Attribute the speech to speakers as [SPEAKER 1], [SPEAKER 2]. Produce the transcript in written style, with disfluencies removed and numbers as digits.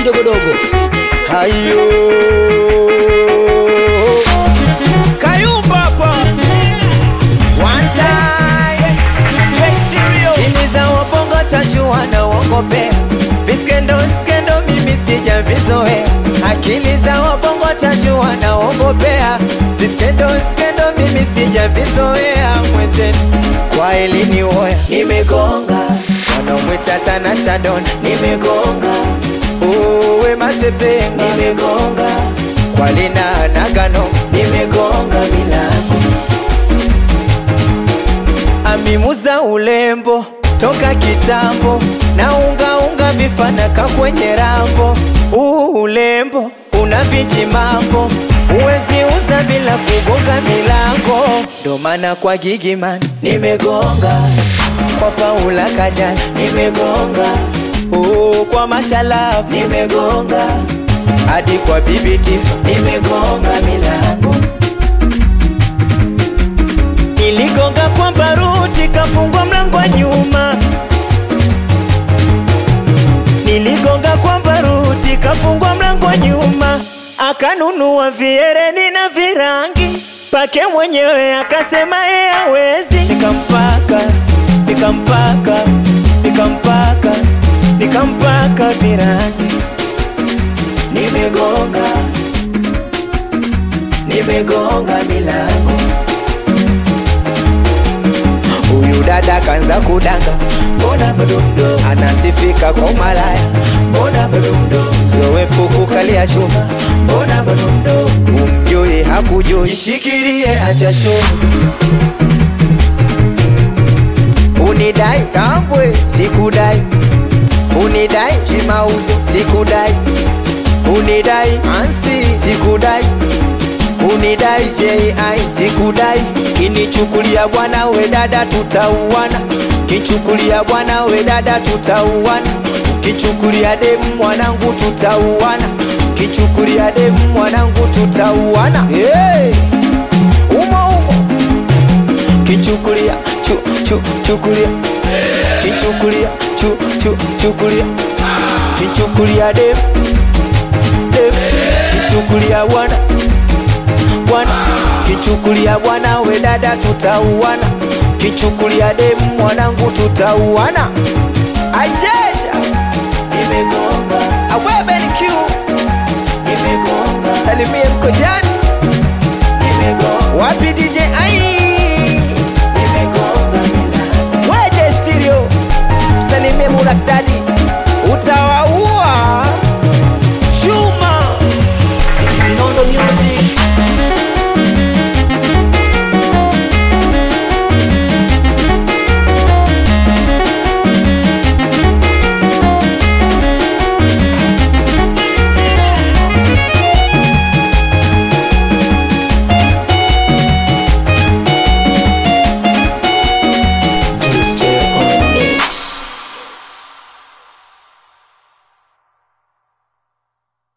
[SPEAKER 1] kidogodogo.
[SPEAKER 2] Hayo
[SPEAKER 1] Kayumba hapa.
[SPEAKER 2] one time
[SPEAKER 1] J-Stereo.
[SPEAKER 2] Iliza wabongo tajua na wongopea Viskendo mimi sija vizoea. Akili za wabongo tajua na wongopea Viskendo mimi sija vizoea. Mwezeni kwa elini oya nimegonga, wanamwita Tanasha Don nimegonga, uwe Masepenga nimegonga, kwa Lina Nagano nimegonga milango. Amimuza ulembo toka kitambo, na unga vifanaka kwenye rambo. Ulembo una vijimambo, uwezi uza bila kugonga milango. Ndo maana kwa Gigiman nimegonga, kwa Paula Kajana nimegonga, kwa Mashalavu nimegonga, hadi kwa Bibi Tifa nimegonga milango. Niligonga kwa baruti kafungwa mlango wa nyuma. Niligonga kwa baruti kafungwa mlango wa nyuma. Akanunua viereni na virangi, pake mwenyewe akasema yeye hawezi. Nikampaka virangi. Nimegonga milango. Huyu dada kanza kudanga, mbona bado mdogo, anasifika kwa malaya, mbona bado mdogo, mzoefu kukalia chuma, mbona bado mdogo, umjui hakujui, jishikirie acha show. Unidai tambwe sikudai, unidai kimauzo sikudai, unidai ansi sikudai, unidai J.I. sikudai. Kinichukulia bwana we dada tutauana, kichukulia bwana we dada tutauana, kichukulia demu mwanangu tutauana, kichukulia demu mwanangu tutauana. Hey! Umo kichukulia chukulia, kichukulia chukulia, kichukulia demu kichukulia bwana kichukulia bwana we dada tutauana, kichukulia demu mwanangu tutauana. Aisha